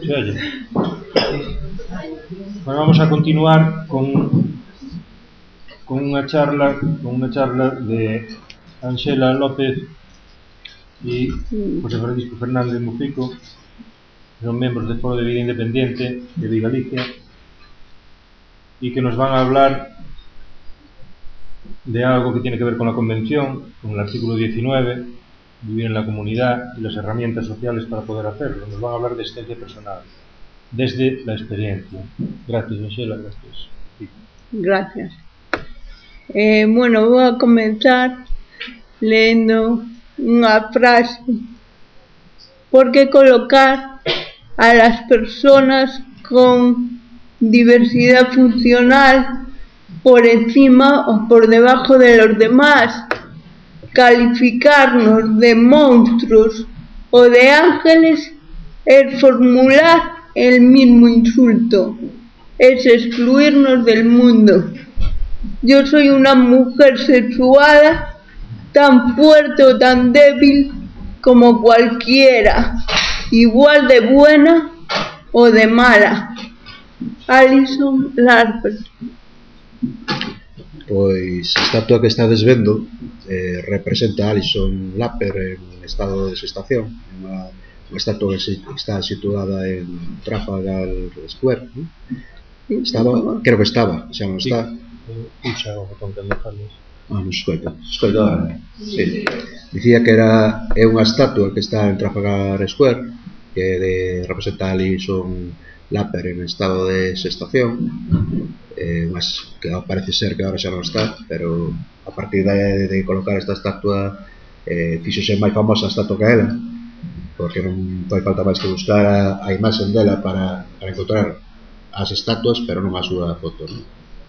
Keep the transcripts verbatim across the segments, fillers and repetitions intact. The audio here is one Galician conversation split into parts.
se oye. Bueno, vamos a continuar con con unha charla con unha charla de Ángela López e José Francisco Fernández Mujico, que son membros del Foro de Vida Independiente de Galicia y que nos van a hablar de algo que tiene que ver con la Convención, con el artículo diecinueve, vivir en la comunidad y las herramientas sociales para poder hacerlo. Nos van a hablar de asistencia personal desde la experiencia. Gracias, Ángela, gracias. Gracias. Eh, bueno, voy a comenzar leyendo una frase. ¿Por qué colocar a las personas con diversidad funcional por encima o por debajo de los demás? Calificarnos de monstruos o de ángeles es formular el mismo insulto, es excluirnos del mundo. Yo soy una mujer sexuada, tan fuerte o tan débil como cualquiera, igual de buena o de mala. Alison Larper. Pois a estatua que estades vendo eh, representa a Alison Lapper en estado de gestación, unha, unha estatua que está situada en Trafalgar Square, ¿no? Estaba, creo que estaba, xa non está. Puxa o botón que me fales. Ah, non escoita, escoita agora. Sí. Dicía que era é unha estatua que está en Trafalgar Square, que de, representa a Alison Lapper en estado de gestación, eh, mas que parece ser que agora xa non está, pero a partir de, de colocar esta estatua eh, fixose máis famosa a estatua que ela, porque non fai falta máis que buscar a, a imaxen dela para, para encontrar as estatuas, pero non a súa foto, non?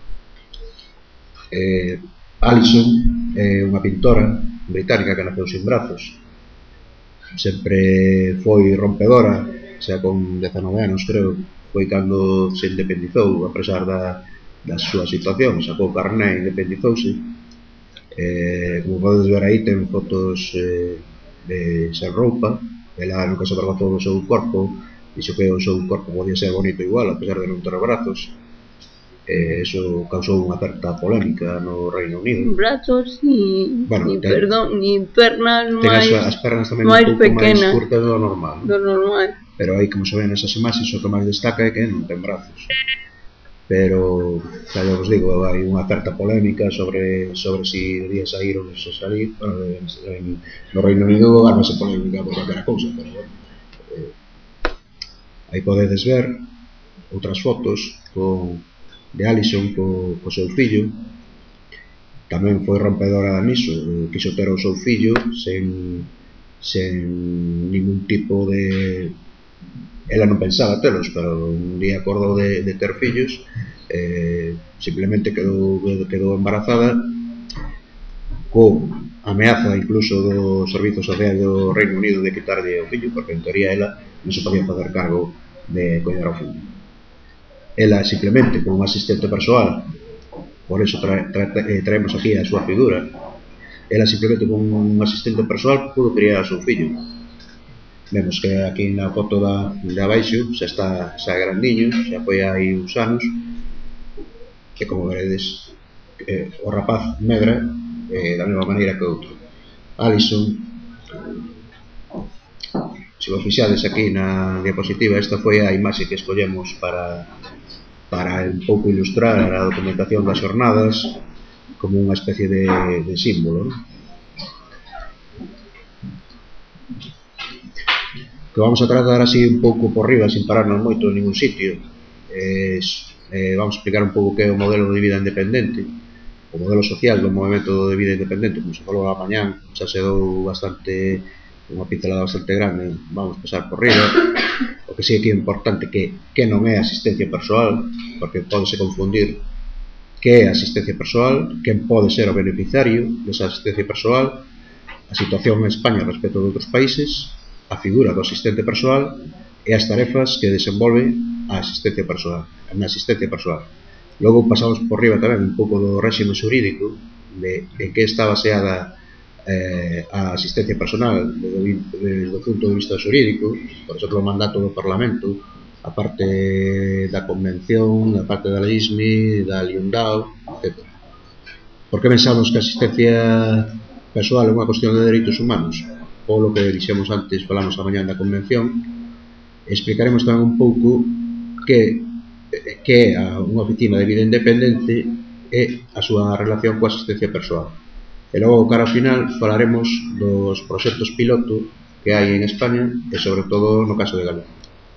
Eh, Alison é unha pintora británica que naceu sin brazos, sempre foi rompedora, xa con dezanove anos creo, foi cando se independizou a pesar da, da súa situación, sacou carné e independizouse. Eh, como podes ver aí ten fotos eh, de sen roupa, ela nunca se avergonzou do seu corpo, dixo que o seu corpo podía ser bonito igual a pesar de non ter brazos. Eh, eso causou unha certa polémica no Reino Unido. Brazos ni, bueno, ni ten, perdón, ni pernas máis, as, as pernas tamén máis un pouco pequenas, máis curtas do normal, ¿no? do normal. Pero aí, como se ven esas imaxes, o que máis destaca é que non ten brazos. Pero, xa vos digo, hai unha certa polémica sobre sobre si debía sair ou non se sair. Bueno, en, en, no Reino Unido armase polémica por calquera cousa, pero bueno, eh, aí podedes ver outras fotos con de Alison co, co seu fillo. Tamén foi rompedora niso, quiso ter o seu fillo sen, sen ningún tipo de... Ela non pensaba telos, pero un día acordou de, de ter fillos, eh, simplemente quedou, quedou embarazada co ameaza incluso do Servizo Social do Reino Unido de quitarlle o fillo, porque en teoría ela non se podía facer cargo de coñar o fillo. Ela simplemente como asistente persoal, por eso tra, tra, eh, traemos aquí a súa figura, ela simplemente como un asistente persoal pudo criar a seu fillo. Vemos que aquí na foto da, de abaixo xa está xa grandiño, xa foi hai uns anos, e como veredes eh, o rapaz medra eh, da mesma maneira que outro. Alison, se vos fixades aquí na diapositiva, esta foi a imaxe que escollemos para para un pouco ilustrar a documentación das jornadas como unha especie de, de símbolo, ¿no? Que vamos a tratar así un pouco por riba, sin pararnos moito en ningún sitio. Eh, eh, vamos a explicar un pouco que é o modelo de vida independente, o modelo social do movimento de vida independente, como se falou a mañán, xa se dou bastante, unha pincelada bastante grande, vamos a pasar por riba. O que sí que é importante que, que non é asistencia persoal, porque podese confundir que é asistencia persoal, quen pode ser o beneficiario desa asistencia persoal, a situación en España respecto de outros países, a figura do asistente persoal e as tarefas que desenvolve a asistencia persoal, a asistencia persoal. Logo pasamos por riba tamén un pouco do réxime xurídico, de, de que está baseada eh, a asistencia personal desde, desde o punto de vista xurídico, por exemplo, o mandato do Parlamento a parte da Convención, a parte da I S M I, da Liundao, etcétera. Por que pensamos que a asistencia persoal é unha cuestión de dereitos humanos? Polo que dixemos antes, falamos a mañá da Convención, explicaremos tamén un pouco que, que é unha oficina de vida independente e a súa relación coa asistencia persoal. E logo, cara ao final, falaremos dos proxectos piloto que hai en España e, sobre todo, no caso de Galicia.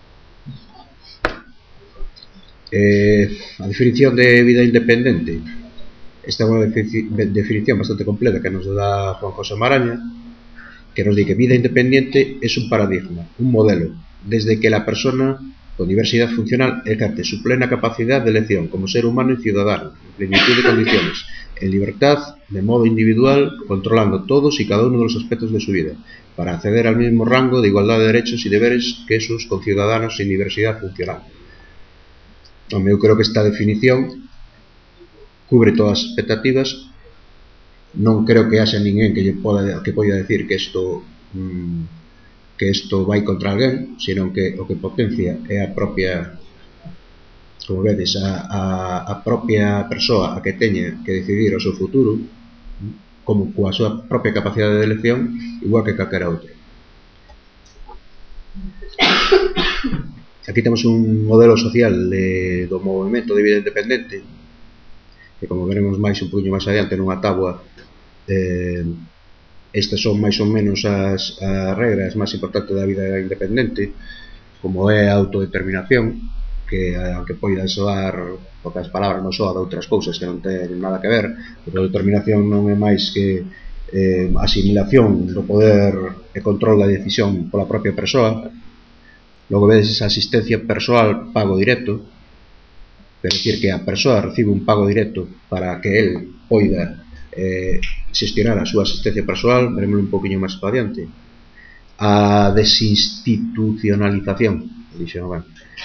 Eh, a definición de vida independente. Esta é unha definición bastante completa que nos dá Juan José Maraña, que nos di que vida independiente é un paradigma, un modelo, desde que la persona con diversidad funcional ejerce su plena capacidad de elección como ser humano y ciudadano, en plenitud de condiciones, en libertad, de modo individual, controlando todos y cada uno de los aspectos de su vida, para acceder al mismo rango de igualdad de derechos y deberes que sus conciudadanos sin diversidad funcional. Eu creo que esta definición cubre todas as expectativas. Non creo que haxa ninguén que lle poda, que poida decir que isto mmm, que isto vai contra alguén, senón que o que potencia é a propia, como vedes, a, a, a propia persoa a que teña que decidir o seu futuro, como coa súa propia capacidade de elección, igual que calquera outra. Aquí temos un modelo social de, do movimento de vida independente, que como veremos máis un puño máis adiante nunha táboa, eh, estas son máis ou menos as, as regras máis importantes da vida independente, como é a autodeterminación, que aunque poida soar, porque as palabras non soan de outras cousas que non ten nada que ver, pero a determinación non é máis que eh, asimilación do poder e control da decisión pola propia persoa. Logo vedes esa asistencia persoal pago directo, quer decir que a persoa recibe un pago directo para que el poida Eh, xestionar a súa asistencia persoal. Veremos un poquinho máis para adiante. A desinstitucionalización, dixen, ben,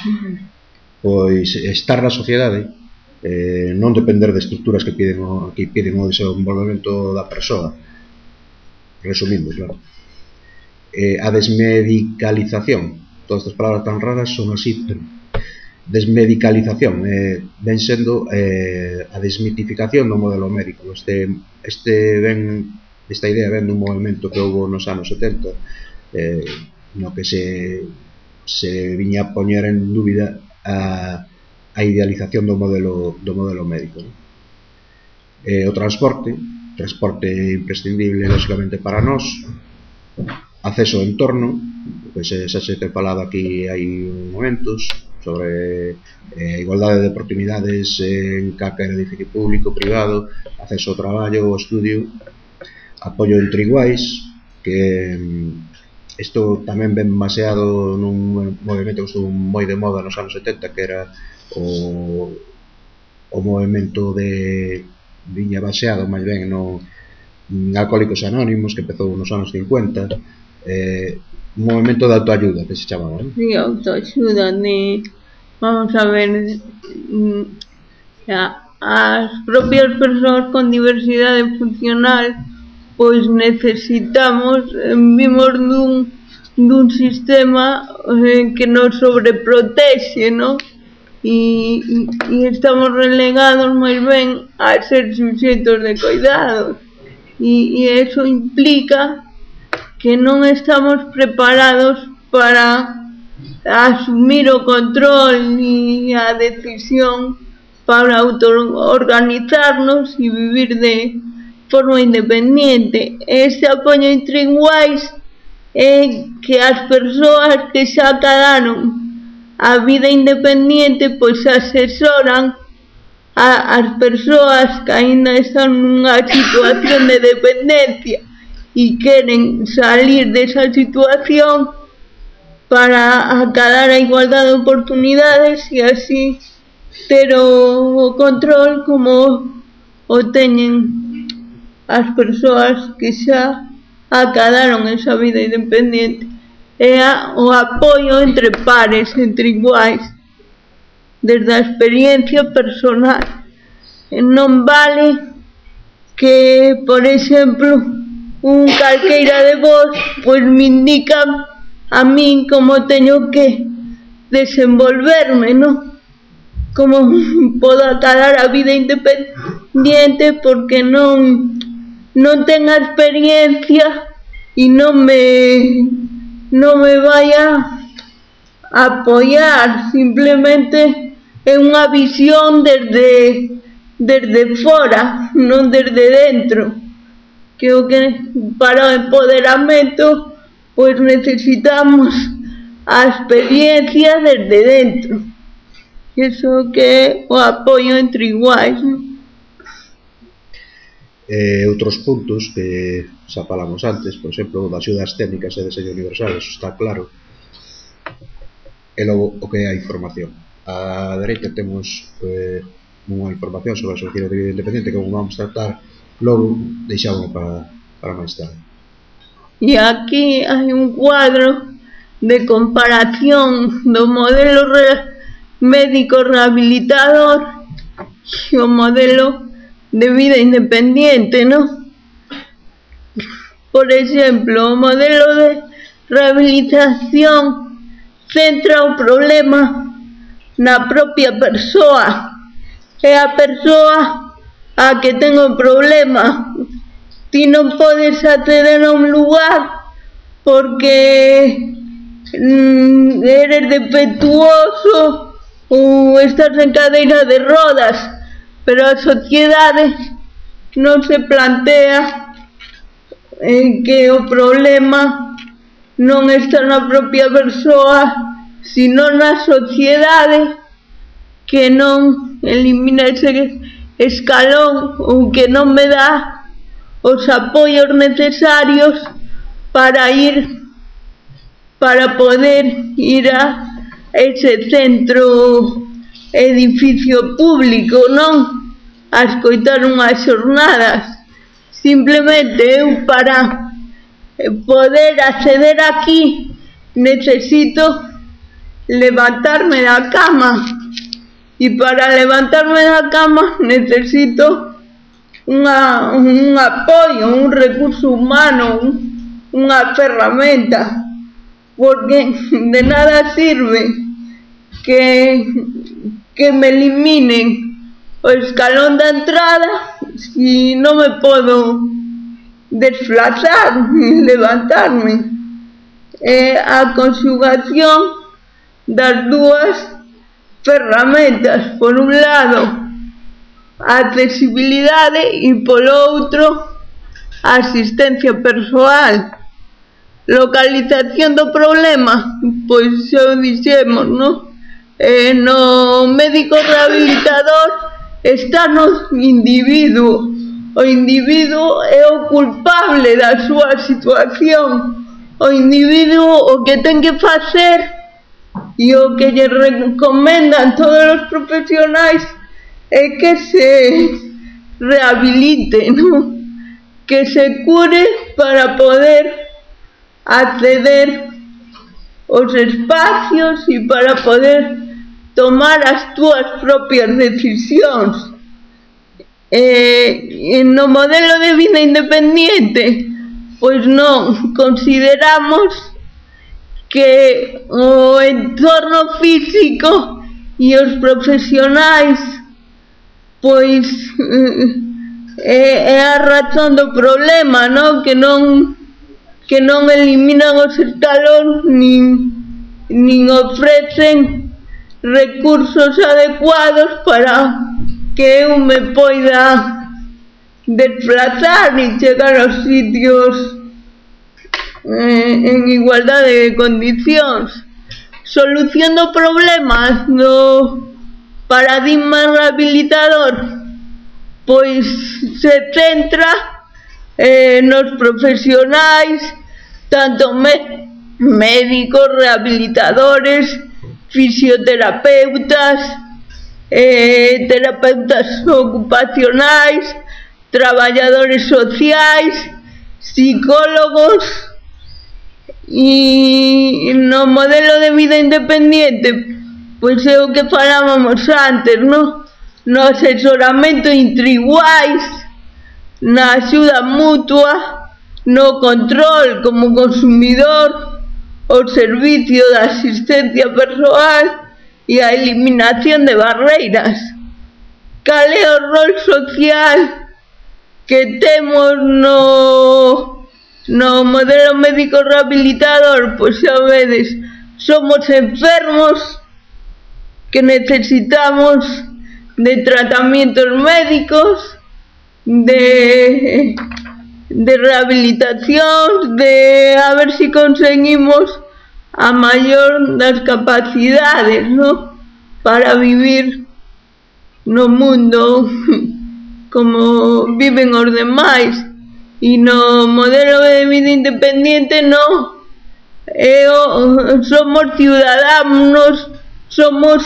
pois estar na sociedade, eh, non depender de estructuras que piden o, que piden o desenvolvemento da persoa, resumindo, claro. Eh, a desmedicalización, todas estas palabras tan raras son así, pero desmedicalización, eh, ven sendo eh, a desmitificación do modelo médico. Este, este ven, esta idea ven dun movimento que houve nos anos setenta, eh, no que se, se viña a poñer en dúbida a, a idealización do modelo, do modelo médico, ¿no? Eh, o transporte, transporte imprescindible, lógicamente, para nós, acceso ao entorno, pois xa se ten falado aquí hai momentos, sobre eh, igualdade de oportunidades en calquera edificio público, privado, acceso ao traballo, ao estudio, apoio entre iguais, que isto tamén ven baseado nun movimento que estuvo moi de moda nos anos setenta, que era o, o movimento de viña baseado máis ben no Alcohólicos Anónimos, que empezou nos anos cincuenta, eh, un movimento de autoayuda, que se chamaba, ¿no? Sí, autoayuda, de, vamos a ver, as propias persoas con diversidade funcional, pois necesitamos, vimos dun, dun sistema eh, que nos sobreprotexe, ¿no? E, e estamos relegados máis ben a ser suxetos de cuidados, e, e eso implica que non estamos preparados para asumir o control e a decisión para autoorganizarnos e vivir de forma independiente. Este apoio entre iguais é que as persoas que xa acadaron a vida independiente pois asesoran a, as persoas que aínda están nunha situación de dependencia e queren salir desa situación para acadar a igualdade de oportunidades e así ter o, o control como o teñen as persoas que xa acadaron esa vida independiente. É a, o apoio entre pares, entre iguais, desde a experiencia personal. E non vale que, por exemplo, un calqueira de vos pois me indica a min como teño que desenvolverme, non? Como podo acalar a vida independiente porque non non ten a experiencia e non me non me vai a apoiar, simplemente é unha visión desde desde fora, non desde dentro. Que o que para o empoderamento pois necesitamos a experiencia desde dentro. Eso que é o apoio entre iguais, non? Eh, outros puntos que xa falamos antes, por exemplo, das axudas técnicas e deseño universal, eso está claro. E logo o que é a información. A dereita temos eh, unha información sobre a Asociación de Vida Independiente que vamos tratar, logo deixámoslo para, para máis tarde. E aquí hai un cuadro de comparación do modelo médico rehabilitador e o modelo de vida independiente, non? Por exemplo, o modelo de rehabilitación centra o problema na propia persoa. É a persoa a que ten o problema. Ti non podes acceder a un lugar porque mm, eres defectuoso ou estás en cadeira de rodas, pero a sociedade non se plantea en que o problema non está na propia persoa, sino na sociedade que non elimina ese escalón ou que non me dá os apoios necesarios para ir para poder ir a ese centro edificio público, non? A escoitar unhas xornadas. Simplemente eu para poder acceder aquí necesito levantarme da cama e para levantarme da cama necesito unha, un apoio, un recurso humano, un, unha ferramenta, porque de nada sirve que, que me eliminen o escalón da entrada si non me podo desplazar, levantarme. É a conxugación das dúas ferramentas, por un lado a accesibilidade e polo outro a asistencia persoal. Localización do problema, pois xa o dixemos, non? Eh, no médico rehabilitador está no individuo. O individuo é o culpable da súa situación. O individuo o que ten que facer e o que lle recomendan todos os profesionais é que se rehabilite, ¿no? Que se cure para poder acceder aos espacios e para poder tomar as túas propias decisións. Eh, no modelo de vida independiente, pois non consideramos que o entorno físico e os profesionais pois é, é a razón do problema, non? Que non que non eliminan os escalóns nin, nin ofrecen recursos adecuados para que eu me poida desplazar e chegar aos sitios eh, en igualdade de condicións. Solución do problema do paradigma rehabilitador pois se centra eh, nos profesionais, tanto me médicos, rehabilitadores, fisioterapeutas, eh, terapeutas ocupacionais, traballadores sociais, psicólogos. E no modelo de vida independiente pois é o que falábamos antes, non? No asesoramento entre iguais, na axuda mutua, no control como consumidor, o servicio de asistencia persoal e a eliminación de barreiras. Cal é o rol social que temos no, no modelo médico rehabilitador? Pois xa vedes, somos enfermos que necesitamos de tratamientos médicos, de, de rehabilitación, de a ver si conseguimos a maior das capacidades, ¿no?, para vivir no mundo como viven os demais. E no modelo de vida independiente no, eh, somos ciudadanos, somos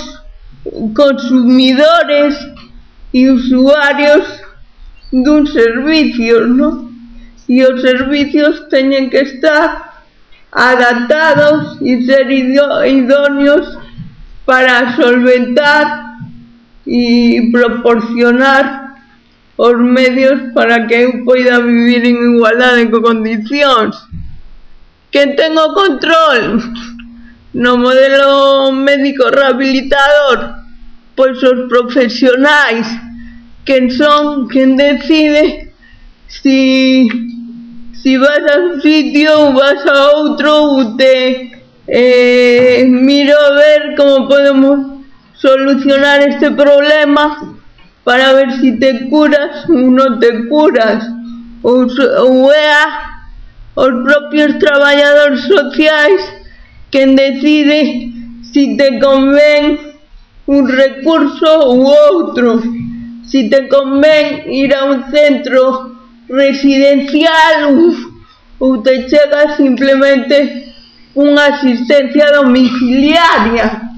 consumidores e usuarios dun servicios, ¿no? E os servicios teñen que estar adaptados e ser idóneos para solventar e proporcionar os medios para que eu poida vivir en igualdade con condicións. Quen ten o control no modelo médico rehabilitador? Pois os profesionais, quen son, quen decide si, si vas a un sitio ou vas a outro, ou te eh, miro a ver como podemos solucionar este problema para ver si te curas ou non te curas, ou, ou é a, os propios traballadores sociais quen decide si te convén un recurso ou outro, si te convén ir a un centro residencial ou, ou te chega simplemente unha asistencia domiciliaria.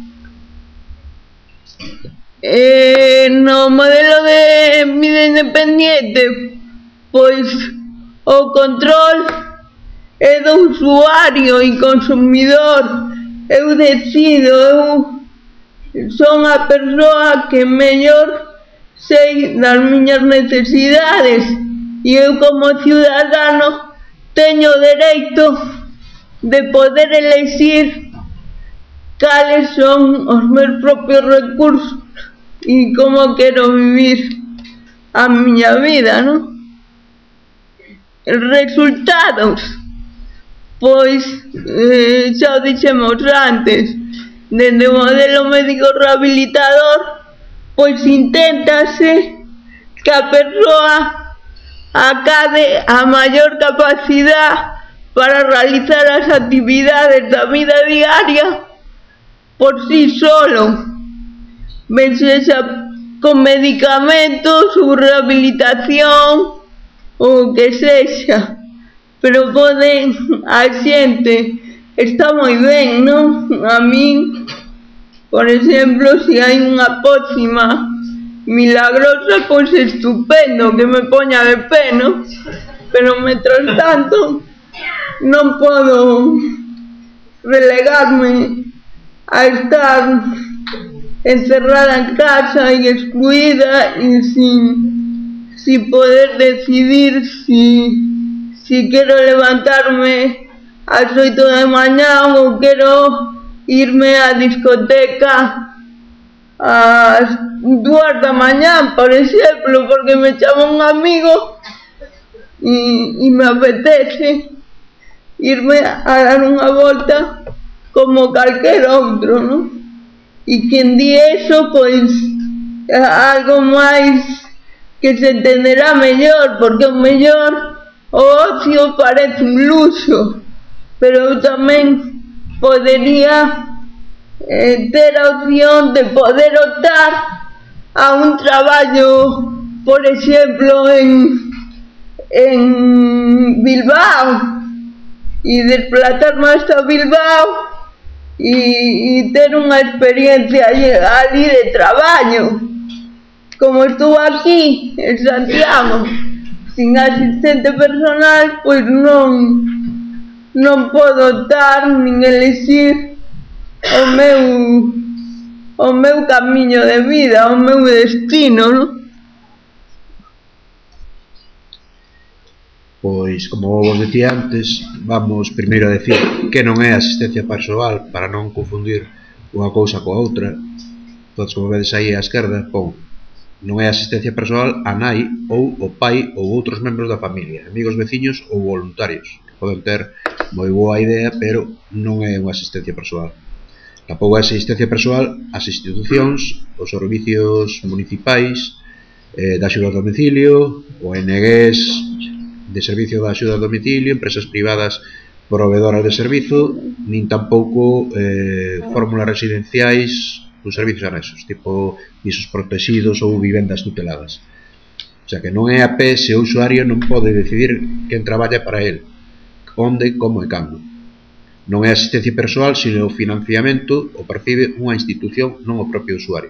Eh, no modelo de vida independiente, pois o control é do usuario e consumidor. Eu decido, eu son a persoa que mellor sei das miñas necesidades e eu como ciudadano teño o dereito de poder elexir cales son os meus propios recursos e como quero vivir a miña vida, non? Resultados, pois eh, xa o dixemos antes, dende o modelo médico rehabilitador, pois inténtase que a persoa acade a maior capacidade para realizar as actividades da vida diaria por si solo, ben sexa con medicamentos ou rehabilitación ou que sexa, pero pode a xente, está moi ben, non? A min, por exemplo, se hai unha pócima milagrosa, pois estupendo, que me poña de pé, non? Pero, mentras tanto, non podo relegarme a estar encerrada en casa e excluída e sin, sin poder decidir si, si quero levantarme ás oito de mañá ou quero irme á discoteca ás dúas da mañá, por exemplo, porque me chama un amigo e, e me apetece irme a dar unha volta como calquer outro, non? E quen di eso, pois, algo máis que se entenderá mellor, porque o mellor o ocio parece un luxo, pero eu tamén podería eh, ter a opción de poder optar a un traballo, por exemplo, en, en Bilbao, e desplazarme hasta Bilbao e, e ter unha experiencia ali de traballo. Como estou aquí en Santiago sin asistente personal, pois non non podo optar nin elixir o meu o meu camiño de vida, o meu destino, non? Pois, como vos decía antes, vamos primeiro a decir que non é asistencia persoal para non confundir unha cousa coa outra. Entón, como vedes aí á esquerda, pon, non é asistencia persoal a nai ou o pai ou outros membros da familia, amigos, veciños ou voluntarios, que poden ter moi boa idea, pero non é unha asistencia persoal. Tampouco é asistencia persoal ás institucións, os servicios municipais, eh, da axuda a domicilio, o N Gs de servicio da axuda a domicilio, empresas privadas proveedoras de servizo, nin tampouco eh, fórmulas residenciais ou servicios anexos, tipo pisos protegidos ou vivendas tuteladas. O sea que non é a pé se o usuario non pode decidir quen traballa para el, onde, como e cando. Non é asistencia persoal, sino o financiamento o percibe unha institución, non o propio usuario.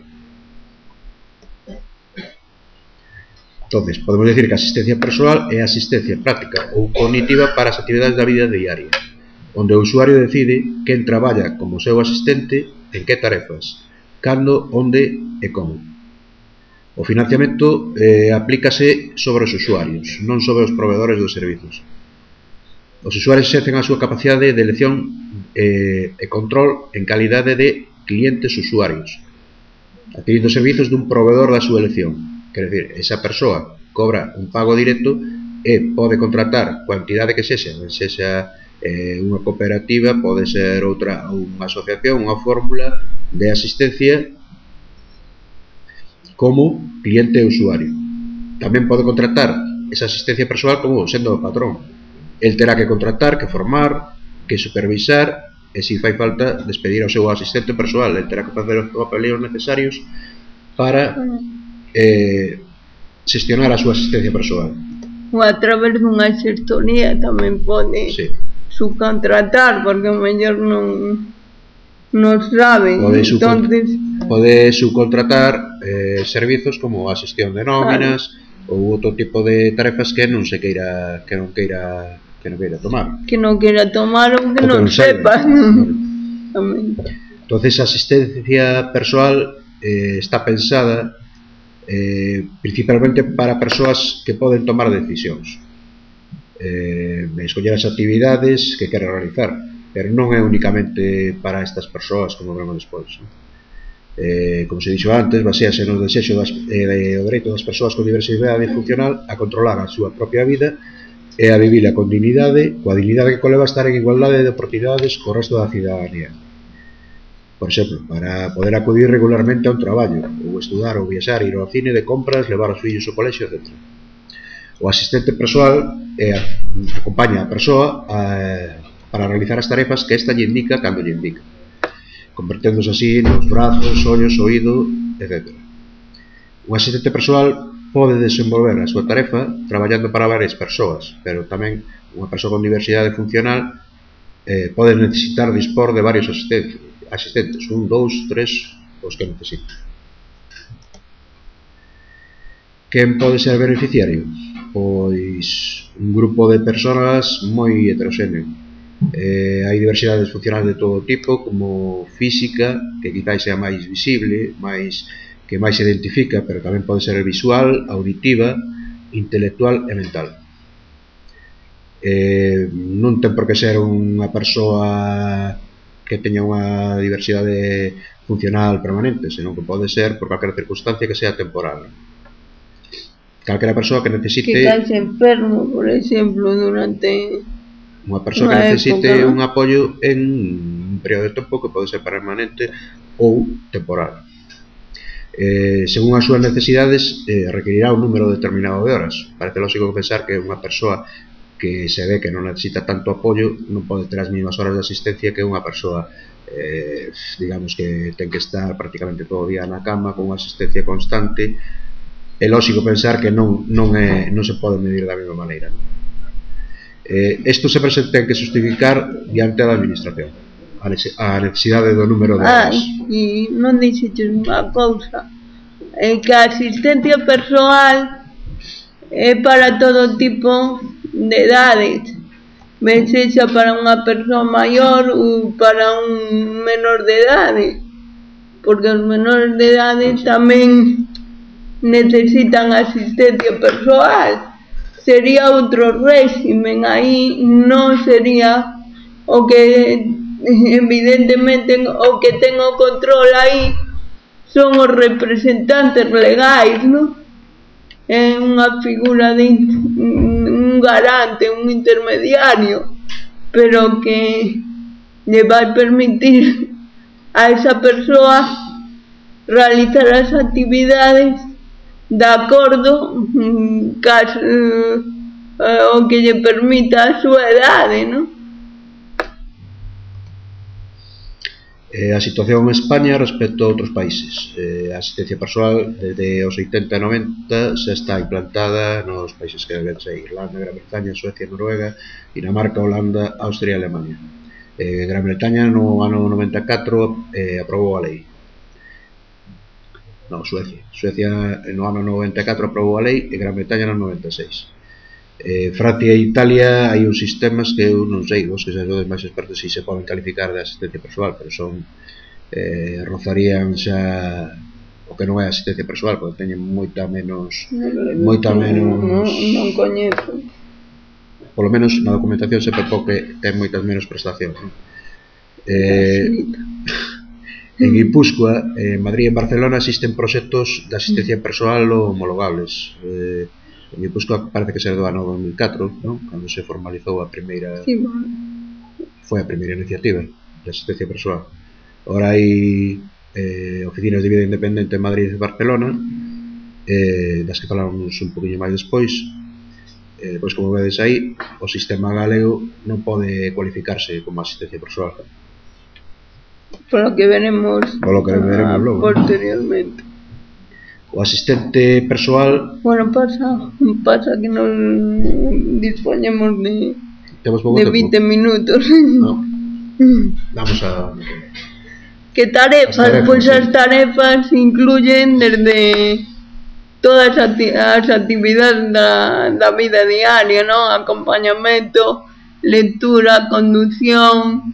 Entonces, podemos decir que a asistencia persoal é asistencia práctica ou cognitiva para as actividades da vida diaria, onde o usuario decide quen traballa como seu asistente, en que tarefas, cando, onde e como. O financiamento eh, aplícase sobre os usuarios, non sobre os proveedores dos servizos. Os usuarios exercen a súa capacidade de elección eh, e control en calidade de clientes usuarios, adquirindo servizos dun proveedor da súa elección. Quer dizer, esa persoa cobra un pago directo e pode contratar cuantidade que sexa, sexa eh, unha cooperativa, pode ser outra, unha asociación, unha fórmula de asistencia como cliente e usuario. Tamén pode contratar esa asistencia persoal como sendo o patrón. El terá que contratar, que formar, que supervisar e, se fai falta, despedir ao seu asistente persoal. El terá que facer os papeleos necesarios para eh, xestionar a súa asistencia persoal. Ou a través dunha xestionía tamén pode sí. subcontratar, porque o mellor non non sabe. Pode, Entonces... pode subcontratar eh, servizos como a xestión de nóminas, claro, ou outro tipo de tarefas que non se queira que non queira que non queira tomar. Que non queira tomar ou que, ou non, que non sepa. Tamén. Entonces, a asistencia persoal eh, está pensada Eh, principalmente para persoas que poden tomar decisións, eh, escoller as actividades que queren realizar, pero non é únicamente para estas persoas, como veremos despois. Eh, como se dixo antes, basease no desexo das, eh, o dereito das persoas con diversidade funcional a controlar a súa propia vida e a vivila con dignidade, coa dignidade que coleva a estar en igualdade de oportunidades co resto da cidadanía. Por exemplo, para poder acudir regularmente a un traballo, ou estudar, ou viaxar, ir ao cine, de compras, levar os fillos ao colexio, etcétera. O asistente persoal eh, acompaña a persoa a, para realizar as tarefas que esta lle indica cando lle indica, converténdose así nos brazos, ollos, oído, etcétera. Un asistente persoal pode desenvolver a súa tarefa traballando para varias persoas, pero tamén unha persoa con diversidade funcional eh, pode necesitar dispor de varios asistentes, asistentes, un, dous, tres, os que necesite. Quen pode ser beneficiario? Pois un grupo de persoas moi heteroxéneo. Eh, hai diversidades funcionales de todo tipo, como física, que quizás sea máis visible, máis que máis se identifica, pero tamén pode ser visual, auditiva, intelectual e mental. Eh, non ten por que ser unha persoa que teña unha diversidade funcional permanente, senón que pode ser por calquera circunstancia que sea temporal. Calquera persoa que necesite... Que caxe enfermo, por exemplo, durante... Unha persoa que necesite época, un apoio en un período de tempo que pode ser permanente ou temporal. Eh, según as súas necesidades, eh, requerirá un número determinado de horas. Parece lógico pensar que unha persoa que se ve que non necesita tanto apoio non pode ter as mesmas horas de asistencia que unha persoa eh, digamos que ten que estar prácticamente todo o día na cama con unha asistencia constante. É lógico pensar que non, non, é, non se pode medir da mesma maneira. Isto eh, sempre se ten que justificar diante da administración, a necesidade do número de horas. Ah, e non dixeches unha cousa, é que a asistencia persoal é para todo tipo de edades, ben sexa para unha persoa maior ou para un menor de idade, porque os menores de idade tamén necesitan asistencia persoal, sería outro réximen, aí non sería o que evidentemente o que ten o control aí son os representantes legais, non? É unha figura de un garante, un intermediario, pero que lle vai permitir a esa persoa realizar as actividades de acordo cas, eh, o que lle permita a súa edade, non? Eh, a situación en España respecto a outros países. Eh, a asistencia persoal desde os oitenta e noventa xa está implantada nos países que deben ser Irlanda, Gran Bretaña, Suecia, Noruega, Dinamarca, Holanda, Austria e Alemania. Eh, Gran Bretaña no ano noventa e catro eh, aprobou a lei. No, Suecia. Suecia no ano noventa e catro aprobou a lei e Gran Bretaña no noventa e seis. Eh, Francia e Italia hai uns sistemas que eu non sei, vos que xa sodes máis expertos se se poden calificar de asistencia persoal, pero son eh, rozarían xa o que non é asistencia persoal, porque teñen moita menos moita menos non, non coñezo, polo menos na documentación se pepou que ten moitas menos prestacións, non? Eh, en Guipúzcoa, en Madrid e en Barcelona existen proxectos de asistencia persoal homologables. eh, En Guipúzcoa parece que ser do ano dos mil catro, non? Cando se formalizou a primeira... Sí, bueno. Foi a primeira iniciativa de asistencia persoal. Ora hai eh, oficinas de vida independente en Madrid e Barcelona, eh, das que falamos un poquinho máis despois. Eh, pois como vedes aí, o sistema galego non pode cualificarse como asistencia persoal. Polo que veremos, Polo que veremos logo. Posteriormente. O asistente persoal... Bueno, pasa, pasa que non dispoñemos de, de veinte minutos. No. Vamos a... Que tarefas? As tarefas, pois as tarefas incluyen desde todas as, acti as actividades da, da vida diaria, non? Acompañamento, lectura, conducción,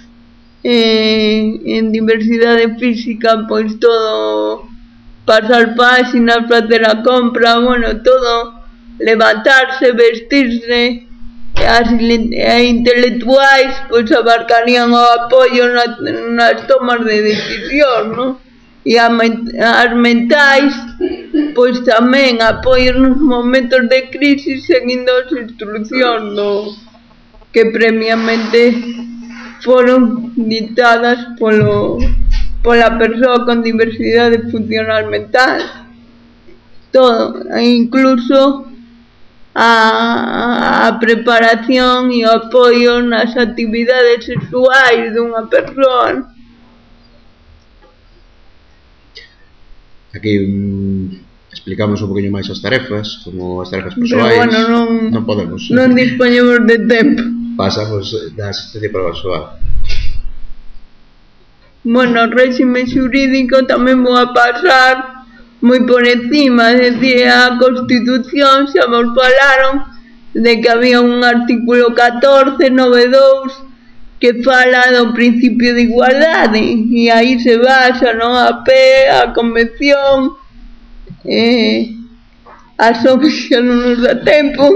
eh, en diversidade física, pois todo... pasar páxinas, facer a compra, bueno, todo, levantarse, vestirse, as intelectuais, pois abarcarían o apoio na, nas tomas de decisión, non? E as mentais, pois tamén apoio nos momentos de crisis seguindo as instruccións do, que previamente foron dictadas polo pola persoa con diversidade funcional mental. Todo, incluso a, a preparación e o apoio nas actividades sexuais dunha persoa. Aquí um, explicamos un poquinho máis as tarefas, como as tarefas persoais. Pero bueno, non, non podemos. Non dispoñemos de tempo. Pasamos da asistencia persoal. Bueno, o réxime xurídico tamén vou a pasar moi por encima, é dicir, a Constitución xa vos falaron de que había un artículo catorce, nove dous, que fala do principio de igualdade, e aí se basa, non, a P E, a Convención, eh, a Sofía non nos dá tempo.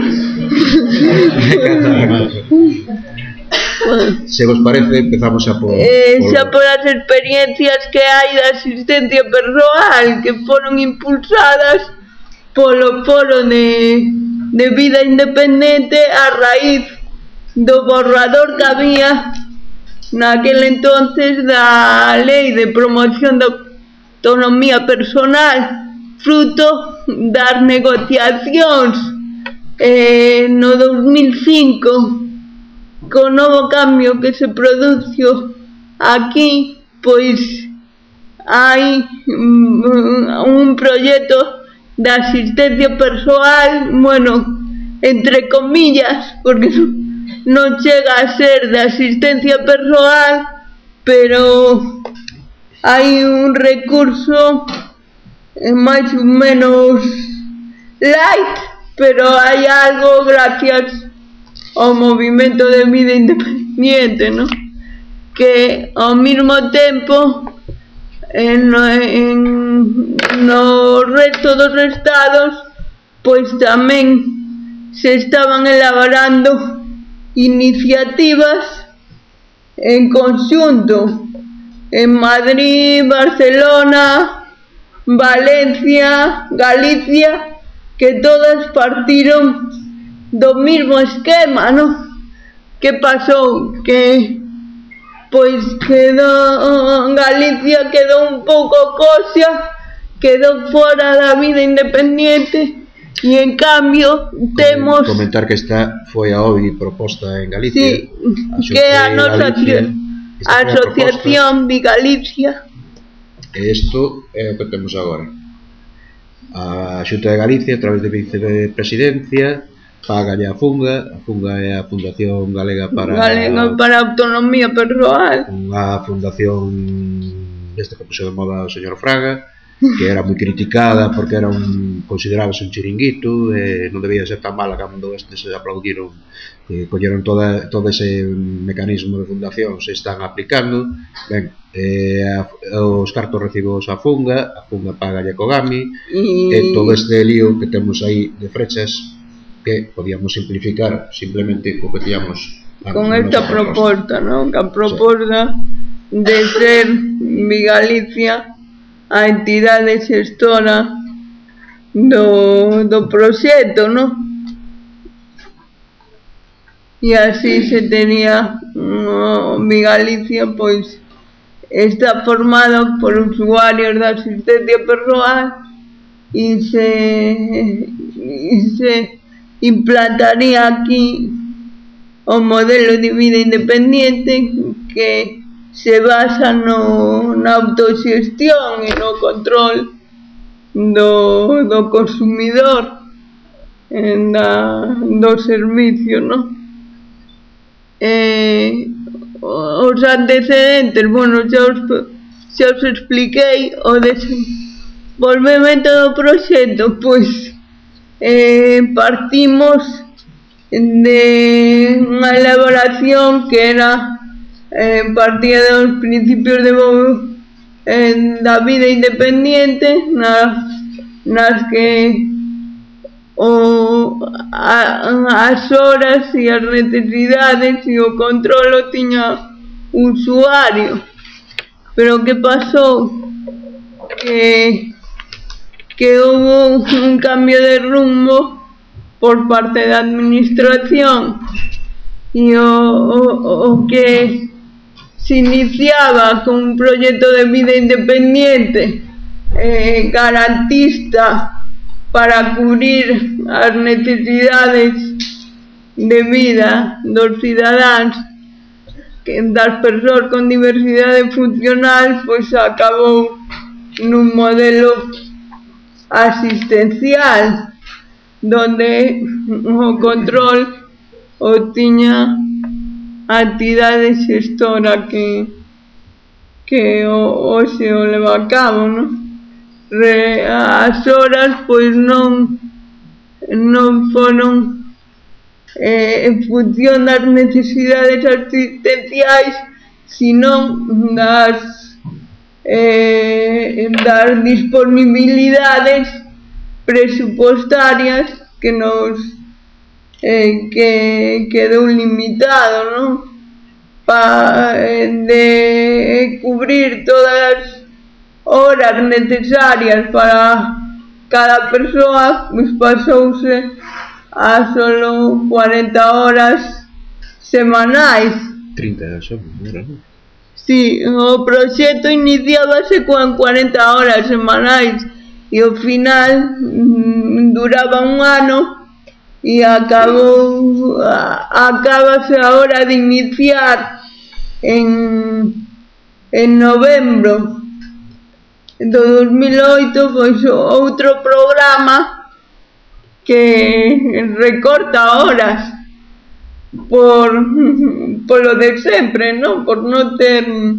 Se vos parece, empezamos a por... Eh, xa por as experiencias que hai de asistencia persoal que foron impulsadas polo Foro de, de Vida Independente a raíz do borrador que había naquel entonces da Lei de Promoción da Autonomía Personal, fruto das negociacións eh, no dos mil cinco. Con novo cambio que se producio aquí, pois hai un proxecto de asistencia persoal, bueno, entre comillas, porque non chega a ser de asistencia persoal, pero hai un recurso máis ou menos light, pero hai algo gracias o movimento de vida independiente, ¿no? Que ao mesmo tempo en, en no resto dos estados pois tamén se estaban elaborando iniciativas en conjunto en Madrid, Barcelona, Valencia, Galicia, que todas partiron do mismo esquema, ¿no? Que pasou? Que pois quedou Galicia quedou un pouco coxa, quedou fora da vida independiente, e en cambio temos... Comentar que esta foi a O B I proposta en Galicia. Sí, que é a nosa Asociación de Galicia. E isto é o que temos agora. A Xunta de Galicia, a través de vicepresidencia, págalle a Funga. A Funga é a Fundación Galega para... Galega para a Autonomía Persoal. Unha fundación deste que puxo de moda o señor Fraga, que era moi criticada porque era un considerábase un chiringuito, e non debía ser tan mala cando estes se aplaudiron, que colleron toda, todo ese mecanismo de fundación se están aplicando. Ben, eh, a, os cartos recibos a Funga, a Funga pagalle a Kogami, e, e todo este lío que temos aí de frechas que podíamos simplificar simplemente co que teníamos con esta proposta, non? Que a proposta sí. de ser mi Galicia a entidade xestora do, do proxecto, non? E así se tenía no, mi Galicia, pois está formado por usuarios da asistencia persoal e se, e se implantaría aquí o modelo de vida independiente que se basa no, na autoxestión e no control do, do consumidor en da, do servicio, non? Eh, os antecedentes, bueno, xa os, xa os expliquei. O desenvolvemento do proxecto, pois eh, partimos de unha elaboración que era eh, partía dos principios de eh, da vida independiente, nas, nas que o, a, as horas e as necesidades e o control o tiña o usuario. Pero que pasou? Que, que hubo un cambio de rumbo por parte da administración, e o, o, o que se iniciaba con un proyecto de vida independiente eh, garantista para cubrir as necesidades de vida dos cidadáns, que das persoas con diversidade funcional, pois acabou nun modelo asistencial donde o control o tiña a entidade xestora que que o, o se o leva a cabo, non? Re, as horas pois non non foron eh, en función das necesidades asistenciais, senón das eh, das disponibilidades presupuestarias que nos eh, que quedou limitado, non? Pa, eh, de cubrir todas as horas necesarias para cada persoa, pois pasouse a solo cuarenta horas semanais. trinta son, non? Si, sí, o proxecto iniciábase con cuarenta horas semanais e ao final mm, duraba un ano, e acabou acabase a hora de iniciar en en novembro do dos mil oito, pois outro programa que recorta horas por por lo de sempre, non? Por non ter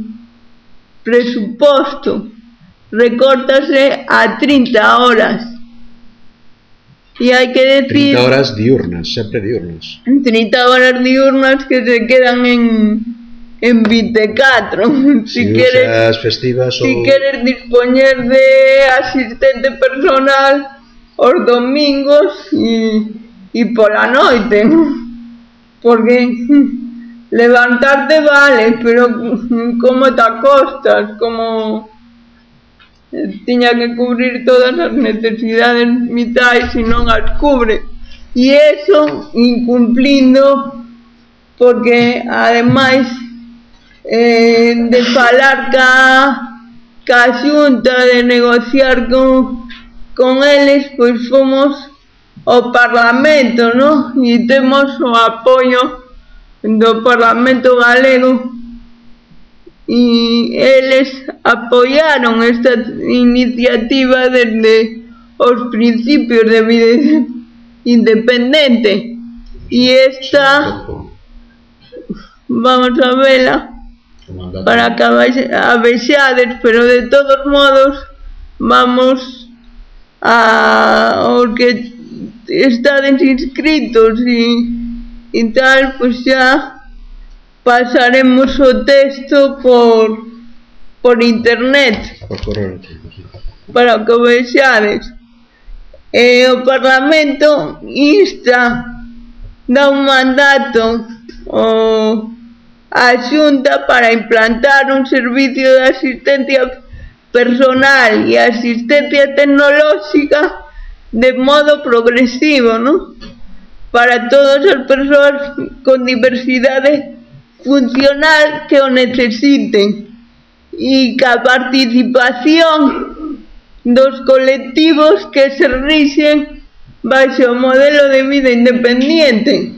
presuposto, recórtase a trinta horas. E hai que decir... trinta horas diurnas, sempre diurnas. trinta horas diurnas que se quedan en en veinticuatro. Si, si queres festivas si ou... queres dispoñer de asistente personal os domingos e, e pola noite, porque levantarte vale, pero como te acostas, como tiña que cubrir todas as necesidades vitais e non as cubre, e eso incumplindo, porque ademais eh, de falar ca, ca xunta, de negociar con, con eles, pois fomos ao Parlamento, ¿no? E temos o apoio do Parlamento galego e eles apoyaron esta iniciativa desde os principios de vida independente, e esta vamos a vela para que a vexades, pero de todos modos vamos a os que estades inscritos e, e tal, pues xa pasaremos o texto por por internet para que o vexades. E o Parlamento insta, dá un mandato o, a Xunta para implantar un servicio de asistencia personal e asistencia tecnolóxica de modo progresivo, ¿no? Para todas as persoas con diversidade funcional que o necesiten, e ca participación dos colectivos que se rixen baixo o modelo de vida independiente.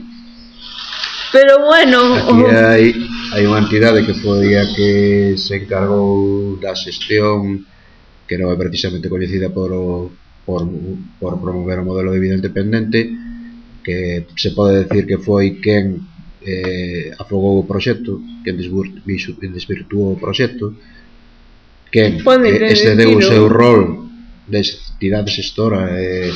Pero bueno, aquí hai, hai unha entidade que foi a que se encargou da xestión, que non é precisamente coñecida por, o, por, por promover o modelo de vida independente, que se pode decir que foi quen eh, afogou o proxecto, quen desvirtuou o proxecto, quen eh, excedeu o seu rol de entidade xestora e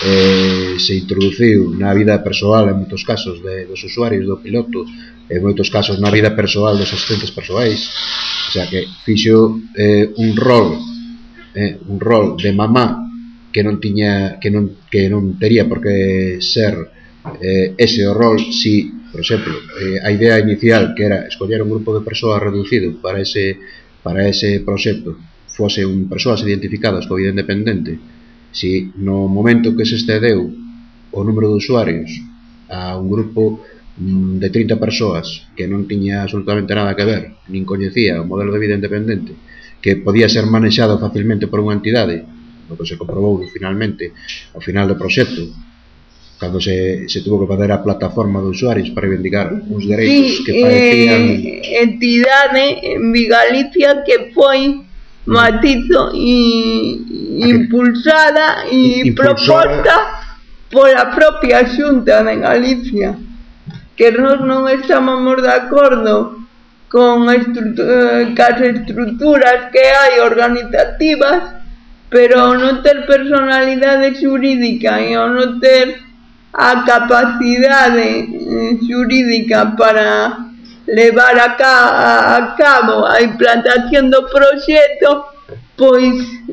eh, se introduciu na vida persoal en moitos casos de, dos usuarios do piloto, en moitos casos na vida persoal dos asistentes persoais, o sea que fixo eh, un rol eh, un rol de mamá que non tiña que non, que non tería por que ser eh, ese o rol si, por exemplo, eh, a idea inicial que era escoller un grupo de persoas reducido para ese, para ese proxecto fose un persoas identificadas co vida independente, si no momento que se excedeu o número de usuarios a un grupo mm, de trinta persoas que non tiña absolutamente nada que ver, nin coñecía o modelo de vida independente, que podía ser manexado facilmente por unha entidade, o que se comprobou finalmente ao final do proxecto, cando se, se tuvo que fazer a plataforma de usuarios para reivindicar uns dereitos sí, que parecían... Eh, entidade en Galicia que foi matizo e impulsada e proposta pola propia Xunta de Galicia, que nós non estamos de acordo con estructura, cas estructuras que hai organizativas, pero non ter personalidade xurídica e o non ter a capacidade xurídica para levar a, ca a cabo a implantación do proxecto, pois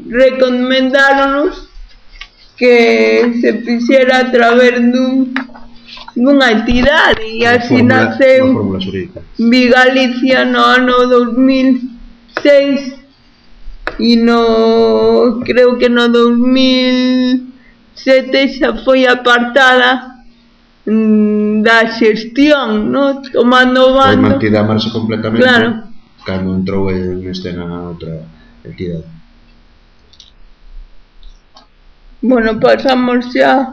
recomendáronos que se fixera a través dun, dunha entidade, e así naceu Vigalicia no ano dos mil seis e no, creo que no dos mil sete xa foi apartada da xestión, ¿no? Tomando bando. Foi mantida a marcha completamente, claro, cando entrou en escena outra entidade. Bueno, pasamos xa.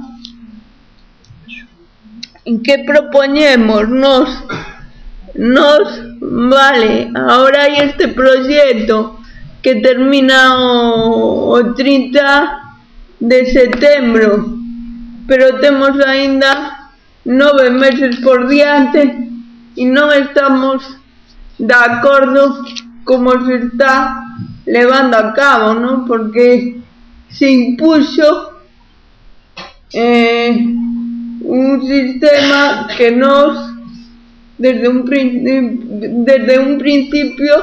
En que propoñemos nos? Nos, vale, ahora hai este proxecto que termina o, o trinta de setembro, pero temos aínda nove meses por diante e non estamos de acordo como se está levando a cabo, ¿no? Porque se impuxo eh, un sistema que nos desde un, desde un principio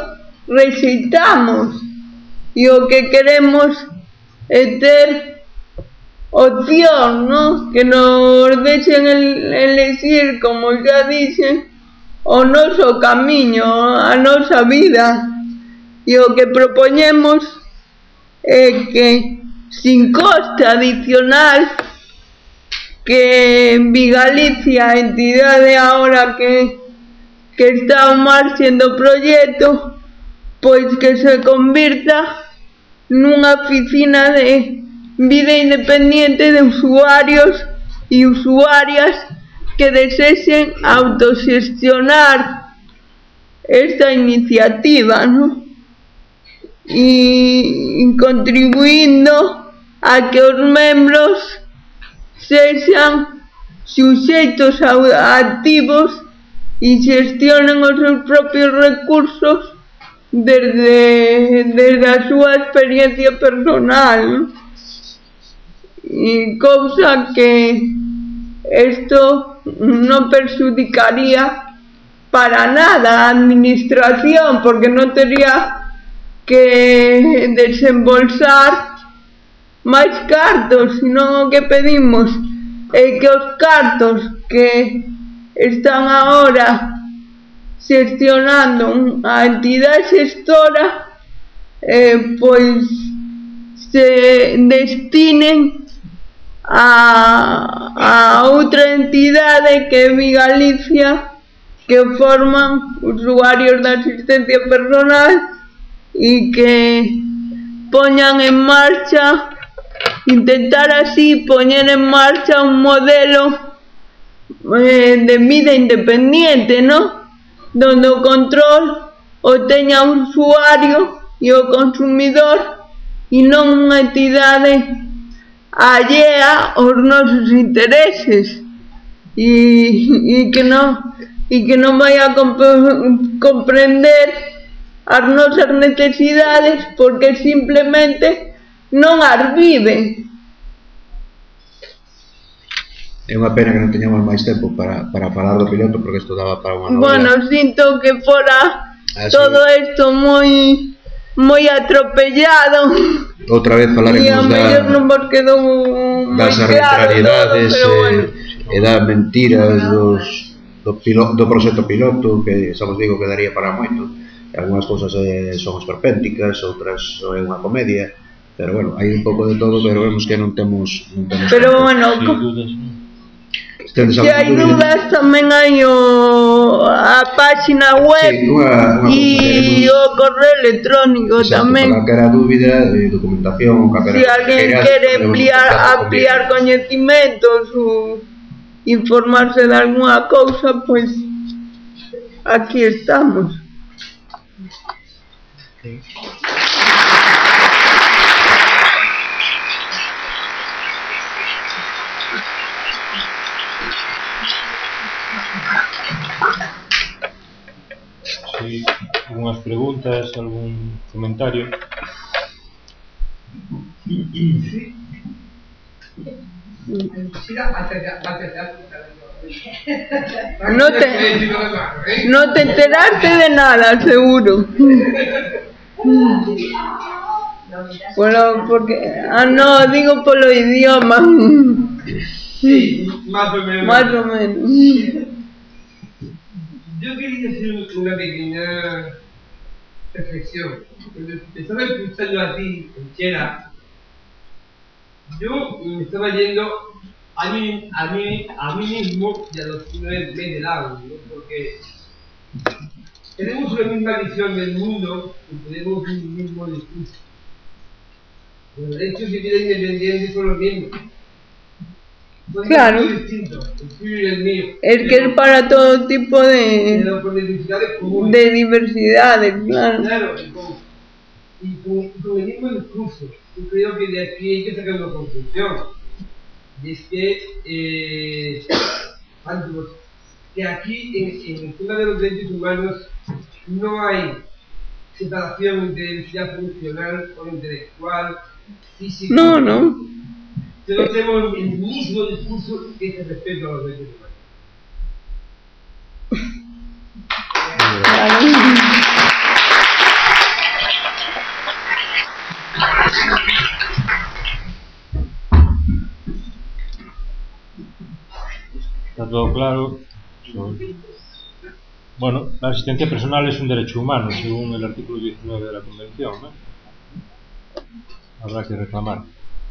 rexeitamos, e o que queremos é ter opción, ¿no? Que nos dejen el, elegir, como ya dicen, o noso camiño, a nosa vida. E o que propoñemos é que, sin coste adicional, que Vigalicia, a entidade ahora que, que está ao marxe do proxecto, pois que se convirta nunha oficina de vida independiente de usuarios e usuarias que desexen autoxestionar esta iniciativa, ¿no? E contribuindo a que os membros sexan suxeitos activos e xestionen os seus propios recursos desde, desde a súa experiencia personal, ¿no? E cousa que isto non perjudicaría para nada a administración, porque non tería que desembolsar máis cartos, sino o que pedimos é que os cartos que están agora xestionando a entidade xestora eh, pois se destinen a, a outra entidade que é Vigalicia, que forman usuarios da asistencia personal e que poñan en marcha, intentar así poñer en marcha un modelo eh, de vida independiente, ¿no? Donde o control o teña o usuario e o consumidor e non unha entidade allea aos nosos intereses e, e que non e que non vai a comp comprender as nosas necesidades porque simplemente non as vive. É unha pena que non teñamos máis tempo para, para falar do piloto, porque isto daba para unha novela. Bueno, sinto que fora ah, todo isto moi moi atropellado. Outra vez falaremos e a mellor da, non vos quedou das arbitrariedades claro, todo, bueno. E das mentiras dos, do, pilo, do proxecto piloto, que xa vos digo que daría para moito. Algunas cousas eh, son esperpénticas, outras é unha comedia, pero bueno, hai un pouco de todo, pero vemos que non temos, non temos pero tempo. Bueno, se hai dudas tamén hai o, a página web e sí, o correo electrónico tamén. Calquera dúbida de documentación, se si alguén quere ampliar, ampliar coñecimentos ou informarse de alguna cousa, pois aquí estamos. Sí. Sí, algunas preguntas, algún comentario. Sí. No te, no te enteraste de nada, seguro. Bueno, porque, ah no, digo por los idiomas. Sí, más o menos. Más o menos. Yo quería hacer una pequeña reflexión. Cuando empezaba escuchando a ti, Chera, yo me estaba yendo a mí, a mí, a mí mismo y a los que no es de lado, ¿no? Porque tenemos una misma visión del mundo y tenemos un mismo discurso. Los derechos de vida independiente son los mismos. Son claro. Distintos, el tuyo y el mío. Es que es para todo tipo de, de diversidades, claro. Claro, y con, con el mismo discurso. Yo creo que de aquí hay que sacar una conclusión. Y es que, eh, que aquí en, en el tema de los derechos humanos no hay separación entre diversidad funcional o intelectual, física. No, no. Todos tenemos el mismo discurso que es el respeto a los derechos humanos. todo claro. Bueno, la asistencia personal es un derecho humano, según el artículo diecinueve de la Convención, ¿no? Habrá que reclamar.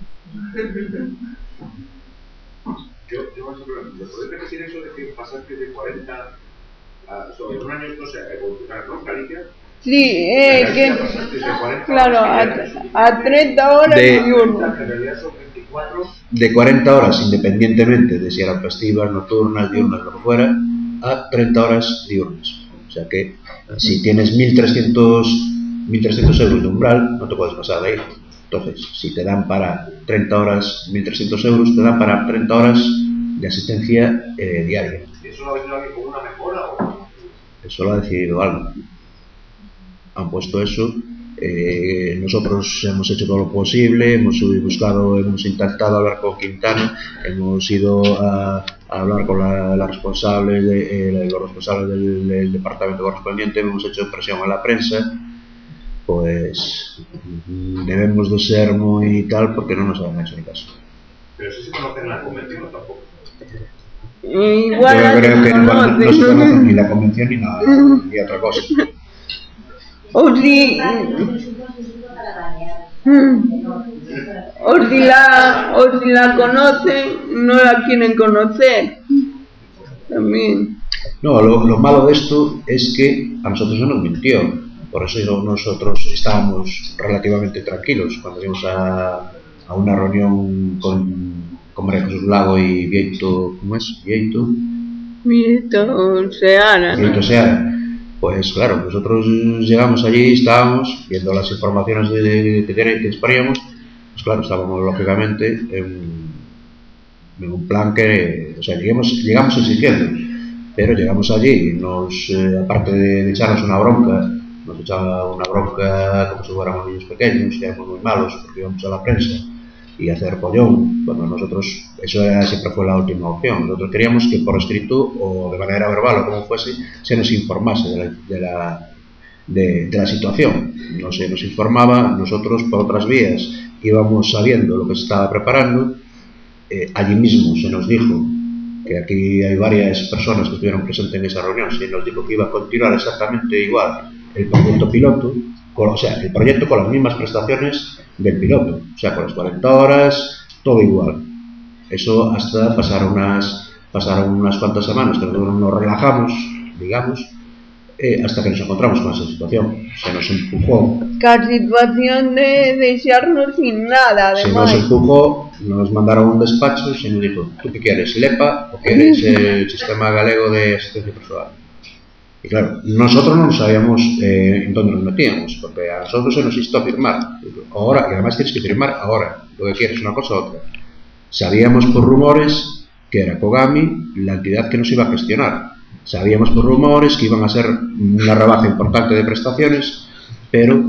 Yo, yo más o menos, ¿me podéis repetir eso de que pasaste de cuarenta a, sobre un año, no sé, a evolucionar, ¿no, Galicia? Sí, eh, que, claro, a, a treinta horas de, diurnas. En realidad son veinticuatro. De cuarenta horas, independientemente de si eran festivas, nocturnas, diurnas, lo que fuera, a treinta horas diurnas. O sea que si tienes mil trescientos euros de umbral, no te puedes pasar de ahí. Entonces, si te dan para treinta horas, mil trescientos euros, te dan para treinta horas de asistencia eh, diaria. ¿Y eso lo ha decidido alguien con una mejora o...? Eso lo ha decidido algo. Han puesto eso. Eh, nosotros hemos hecho todo lo posible, hemos buscado, hemos intentado hablar con Quintana, hemos ido a, a hablar con la, la responsable de, eh, los responsables del, del departamento correspondiente, hemos hecho presión a la prensa. Pues debemos de ser muy tal porque no nos han hecho ni caso. Pero si se conocen la convención o tampoco. Igual yo creo que no, no se conocen ni la convención ni nada, ni otra cosa. O si, o si la, o si la conocen, no la quieren conocer. También. No, lo, lo malo de esto es que a nosotros no nos mintió. Por eso nosotros estábamos relativamente tranquilos cuando fuimos a, a una reunión con, con María Jesús Lago y Vieito, ¿cómo es? Vieito. Vieito Seara. Vieito Seara. Pues claro, nosotros llegamos allí, estábamos viendo las informaciones de, de, de, que disponíamos, pues claro, estábamos lógicamente en, en un plan que, o sea, llegamos, llegamos exigiendo, pero llegamos allí y nos, eh, aparte de, de echarnos una bronca, nos echaba una bronca como si fuéramos niños pequeños, y éramos muy malos porque íbamos a la prensa y hacer pollón. Bueno, nosotros, eso era, siempre fue la última opción. Nosotros queríamos que por escrito o de manera verbal o como fuese, se nos informase de la, de la, de, de la situación. No se nos informaba, nosotros por otras vías íbamos sabiendo lo que se estaba preparando. Eh, allí mismo se nos dijo, que aquí hay varias personas que estuvieron presentes en esa reunión, se nos dijo que iba a continuar exactamente igual el proyecto piloto, con, o sea, el proyecto con las mismas prestaciones del piloto, o sea, con las cuarenta horas, todo igual. Eso hasta pasaron unas, pasaron unas cuantas semanas que nosotros nos relajamos, digamos, eh, hasta que nos encontramos con esa situación. Se nos empujó. La situación de desearnos sin nada, además. Se nos empujó, nos mandaron un despacho y se nos dijo, ¿tú qué quieres, el E P A o quieres el Sistema Galego de Asistencia Personal? Y claro, nosotros no sabíamos eh, en dónde nos metíamos, porque a nosotros se nos instó a firmar. Ahora, y además tienes que firmar ahora, lo que quieres, una cosa u otra. Sabíamos por rumores que era Kogami la entidad que nos iba a gestionar. Sabíamos por rumores que iban a ser una rebaja importante de prestaciones, pero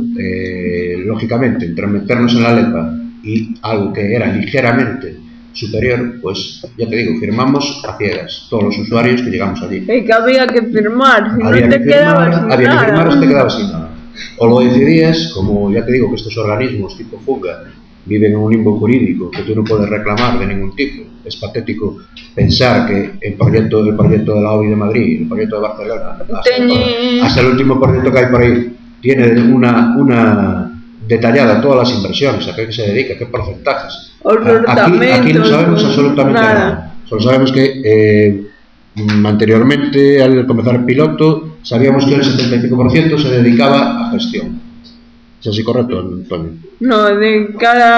eh, lógicamente entre meternos en la L E P A y algo que era ligeramente superior, pues ya te digo, firmamos a ciegas todos los usuarios que llegamos allí. Es que había que firmar, si había no te que firmar, quedabas sin había nada. que firmar o te quedabas sin nada. O lo decidías, como ya te digo que estos organismos tipo Funga viven en un limbo jurídico que tú no puedes reclamar de ningún tipo. Es patético pensar que el proyecto, el proyecto de la O B I de Madrid, el proyecto de Barcelona, hasta, el, hasta el último proyecto que hay por ahí, tiene una, una detallada todas las inversiones, a qué se dedica, qué porcentajes. Aquí, aquí no sabemos absolutamente nada. nada. Solo sabemos que eh, anteriormente, al comenzar el piloto, sabíamos que el setenta y cinco por ciento se dedicaba a gestión. ¿Es así correcto, Antonio? No, de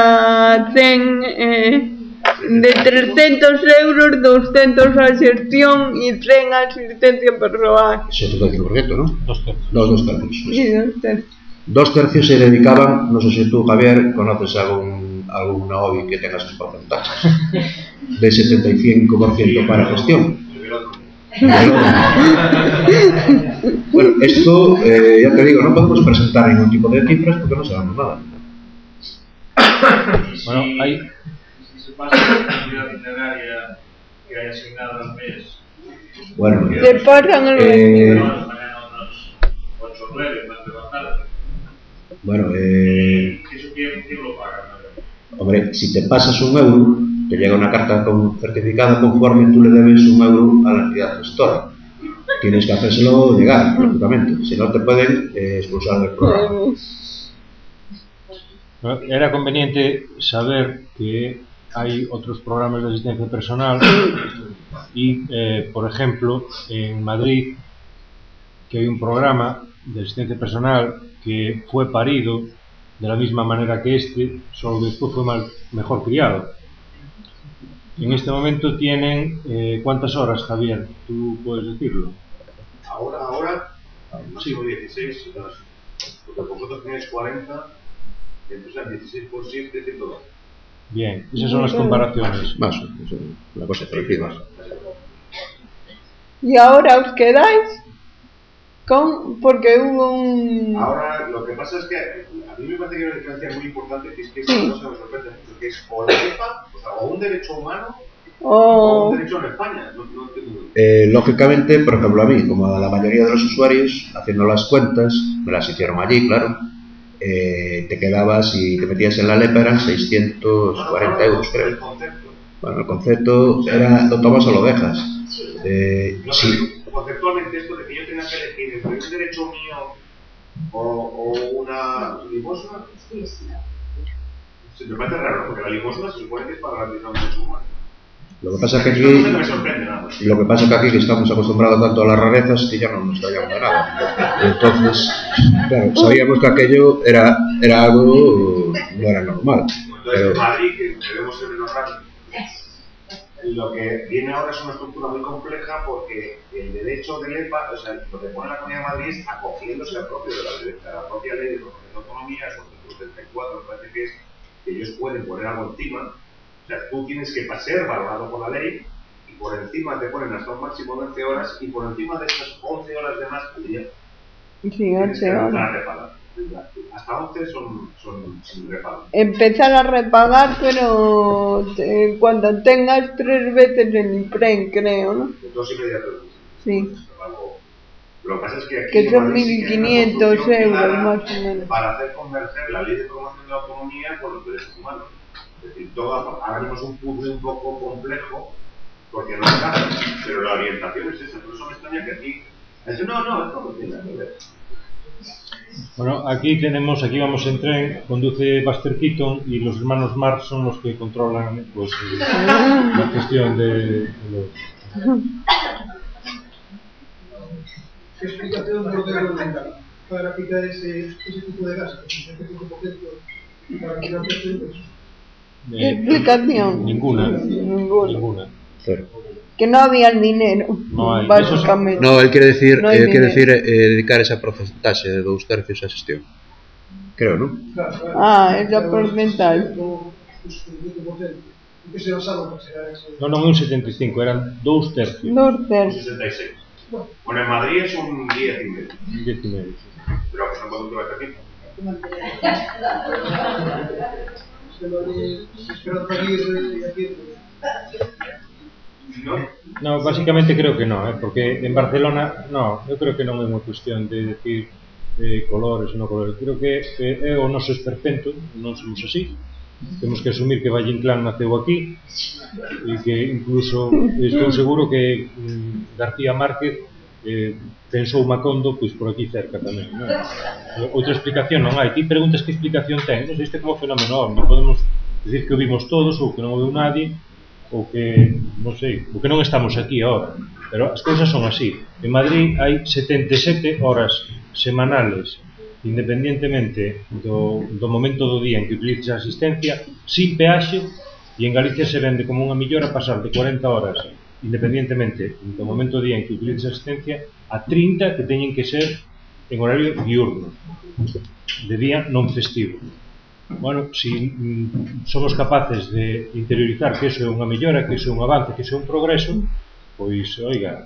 cada cien, eh, de trescientos euros, doscientos a gestión y cien a asistencia personal. Eso es el setenta y cinco por ciento, ¿no? Dos tercios. Dos, dos tercios. Sí, dos tercios. Dos tercios se dedicaban, no sé si tú, Javier, conoces algún, alguna O B I que tenga esos porcentajes, de setenta y cinco por ciento para gestión. Bueno, esto, eh, ya te digo, no podemos presentar ningún tipo de cifras porque no sabemos nada. Bueno, hay... Si se pasa la cantidad literaria que hay asignada al mes, bueno, te pasan el eh, mañana unos ocho o nueve más de la tarde. Bueno, eh... ¿Eso quién, quién lo paga? Hombre, si te pasas un euro, te llega una carta con certificada conforme tú le debes un euro a la entidad gestora. Tienes que hacérselo llegar, lógicamente, si no te pueden eh, expulsar del programa. Era conveniente saber que hay otros programas de asistencia personal y, eh, por ejemplo, en Madrid, que hay un programa de asistencia personal que fue parido de la misma manera que este, solo después fue mal, mejor criado. En este momento tienen, eh, ¿cuántas horas, Javier? ¿Tú puedes decirlo? Ahora, ahora, máximo dieciséis, porque vosotros tenéis cuarenta, entonces dieciséis por siete, ciento dos. Bien, esas son las comparaciones. Más, eso, la cosa parecida. ¿Y ahora os quedáis con...? Porque hubo un... Ahora, lo que pasa es que a mí me parece que hay una diferencia muy importante, que es que esta cosa me sorprende mucho, que es o la E P A, o sea, o un derecho humano, Oh. o un derecho en España. No, no entiendo. Eh, lógicamente, por ejemplo, a mí, como a la mayoría de los usuarios, haciendo las cuentas, me las hicieron allí, claro, eh, te quedabas y te metías en la L E P A, eran seiscientos cuarenta euros, creo. El concepto. Bueno, el concepto era, lo tomas o lo dejas. Eh, No, sí. Conceptualmente, esto de que yo tenga que elegir entre un derecho mío o, o una limosna, se me parece raro, porque la limosna se supone que es para garantizar un derecho humano. Lo que pasa es que Esto no aquí, me sorprende nada. lo que pasa es que aquí que estamos acostumbrados tanto a las rarezas que ya no nos fallamos de nada. Entonces, claro, sabíamos que aquello era, era algo, no era normal. Entonces, Pero, Madrid, que debemos ser menos rápidos, lo que viene ahora es una estructura muy compleja porque el derecho del E P A, o sea, lo que pone la Comunidad de Madrid es acogiéndose al propio de la, de la propia ley de promoción de autonomía, es el setenta y cuatro, me parece que es que ellos pueden poner algo encima. O sea, tú tienes que ser valorado por la ley y por encima te ponen hasta un máximo de once horas y por encima de esas once horas de más al día Sí, tienes que once empezar horas. a repagar. Hasta once son, son sin repago. Empezar a repagar, pero te- cuando tengas tres veces el IPREN, creo, ¿no? Dos y media euros. Sí. Lo que pasa es que aquí Que son en Madrid sí mil que hay una quinientos construcción euros clara más o menos. para hacer converger la ley de promoción de la autonomía con los derechos humanos. Es decir, todo, ahora mismo es un puzzle un poco complejo porque no encaja, pero la orientación es esa. Por eso me extraña que aquí... Eso, no, no, esto no tiene nada que ver. Bueno, aquí tenemos, aquí vamos en tren, conduce Buster Keaton y los hermanos Marx son los que controlan pues, eh, la gestión de, de los... ¿Qué explicación no tengo para quitar ese, ese tipo de gastos, ese cinco por ciento para financiación? ¿Qué explicación? Ninguna. Ninguna. Ninguna. Cero. Que no había dinero, No hay. básicamente. No, él quiere decir, No hay eh, quiere dinero. decir eh, dedicar esa porcentaxe de dous tercios á xestión. Creo, non? Claro, claro. Ah, ese porcentaje. Pues el cinco por ciento. ¿En qué se basaba para llegar a ese? No, non é un setenta e cinco, eran dous tercios. Dos Un tercios. sesenta y seis. Bueno, en Madrid es un diez y medio. diez y medio. Pero que no puedo durar aquí. Se lo de Esperanza Aguirre y aquí. ¿No? No, básicamente creo que no, ¿eh? Porque en Barcelona, no, eu creo que non é unha cuestión de decir eh, colores ou non colores. Creo que eh, é o noso esperpento, non somos así. Temos que asumir que Valle Inclán naceu aquí e que incluso estou seguro que mm, García Márquez eh, pensou Macondo pois por aquí cerca tamén, non? Outra explicación non hai. Ti preguntas que explicación ten, non sei, isto é como fenómeno ovni, podemos decir que o vimos todos ou que non o viu nadie ou que, non sei, ou que non estamos aquí agora, pero as cousas son así. En Madrid hai setenta e sete horas semanales, independientemente do, do momento do día en que utilices a asistencia, sin peaxe, e en Galicia se vende como unha millora pasar de cuarenta horas, independientemente do momento do día en que utilices a asistencia, a trinta que teñen que ser en horario diurno, de día non festivo. Bueno, si mm, somos capaces de interiorizar que iso é unha mellora, que iso é un avance, que iso é un progreso, pois, oiga...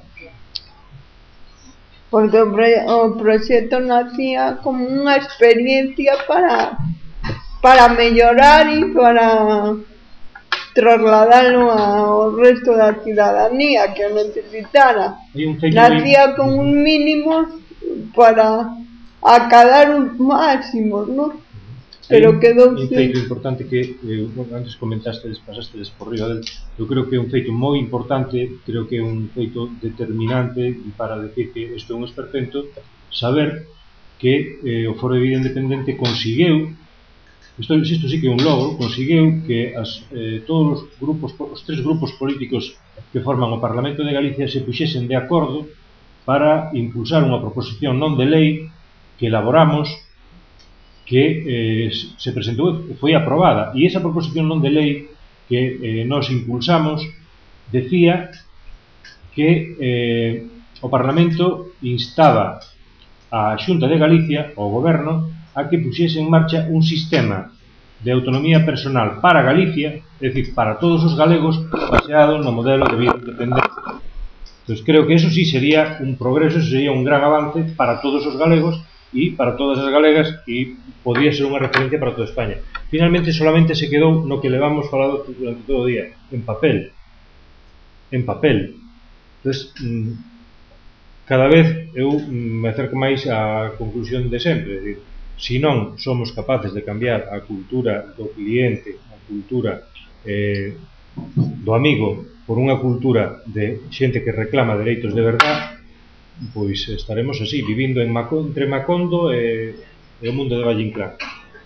Porque o, pro, o proxecto nacía como unha experiencia para para mellorar e para trasladarlo ao resto da cidadanía que o necesitara. Hai un feito Nacía con un mínimo para acadar un máximo, ¿no? pero quedou un feito importante que eh, antes comentaste, pasaste por riba del, eu creo que é un feito moi importante, creo que é un feito determinante para decir que isto é un esperpento, saber que eh, o Foro de Vida Independente consigueu, isto, isto sí que é un logro, consigueu que as, eh, todos os grupos, os tres grupos políticos que forman o Parlamento de Galicia se puxesen de acordo para impulsar unha proposición non de lei que elaboramos, que eh, se presentou e foi aprobada, e esa proposición non de lei que eh, nos impulsamos decía que eh, o Parlamento instaba a Xunta de Galicia, ao Goberno, a que puxese en marcha un sistema de autonomía personal para Galicia, é dicir, para todos os galegos, baseado no modelo de vida independente. Entón, creo que eso sí sería un progreso, sería un gran avance para todos os galegos e para todas as galegas, e podría ser unha referencia para toda España. Finalmente, solamente se quedou no que levamos falado durante todo o día, en papel. En papel. Entón, cada vez eu me acerco máis á conclusión de sempre, é dicir, se non somos capaces de cambiar a cultura do cliente, a cultura eh, do amigo, por unha cultura de xente que reclama dereitos de verdade, pois estaremos así, vivindo en Macondo, entre Macondo e, e o mundo de Valle Inclán.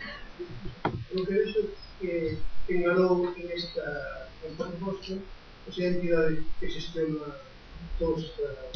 Lo que vexo que engalou en esta proposta esa entidade que xestiona todas estas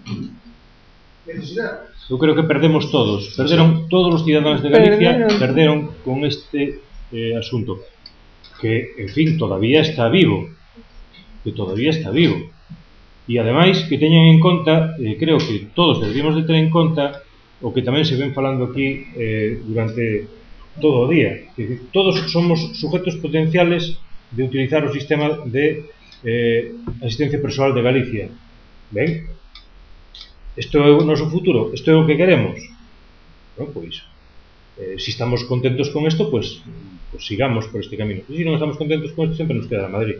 necesidades. Eu creo que perdemos todos, perderon todos os cidadáns de Galicia, perderon con este eh, asunto, que, en fin, todavía está vivo, que todavía está vivo. E ademais que teñan en conta, eh, creo que todos deberíamos de ter en conta o que tamén se ven falando aquí eh, durante todo o día, que todos somos sujetos potenciales de utilizar o sistema de eh, asistencia persoal de Galicia. Ben? Isto é o noso futuro, isto é o que queremos. Bueno, pois, eh, se estamos contentos con isto, pois, pois sigamos por este camino. E se non estamos contentos con isto, sempre nos queda a Madrid.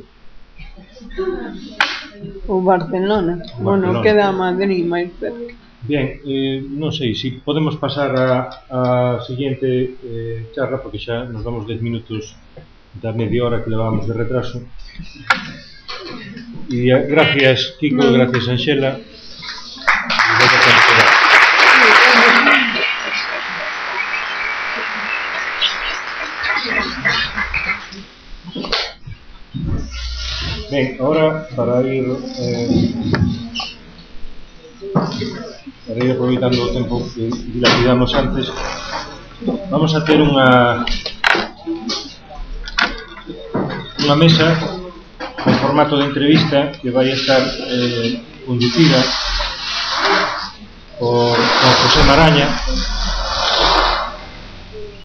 O Barcelona. O Bueno, Barcelona. queda a Madrid máis cerca. Bien, eh, non sei, se si podemos pasar a, a seguinte eh, charla, porque xa nos damos dez minutos da media hora que levamos de retraso. E eh, gracias, Kiko, no. Gracias, Anxela. Ben, ahora para ir eh, para ir aproveitando o tempo que dilapidamos antes, vamos a ter unha unha mesa en formato de entrevista que vai a estar eh, conducida por, por José Maraña,